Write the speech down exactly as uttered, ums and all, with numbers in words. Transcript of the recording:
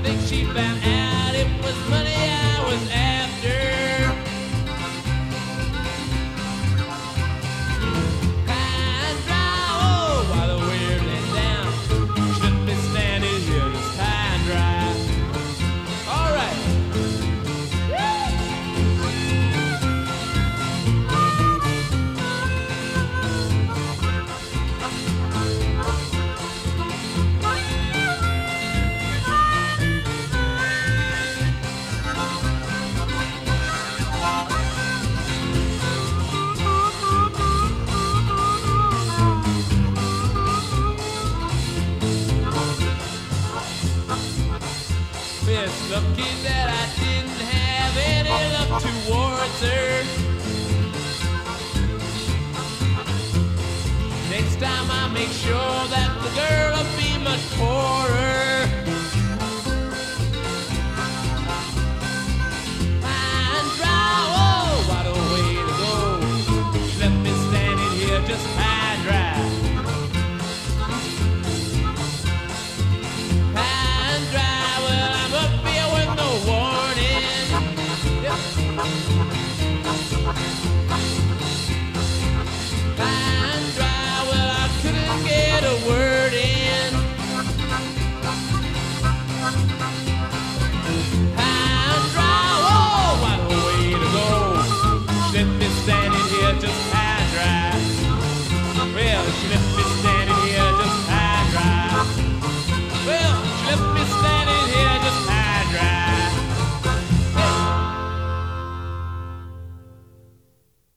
think she found out it was money I was after. High and dry, oh, while the weird let down. Shouldn't be standing here just high and dry. All right. It's lucky that I didn't have any love towards her. Next time I make sure that the girl will be much poorer.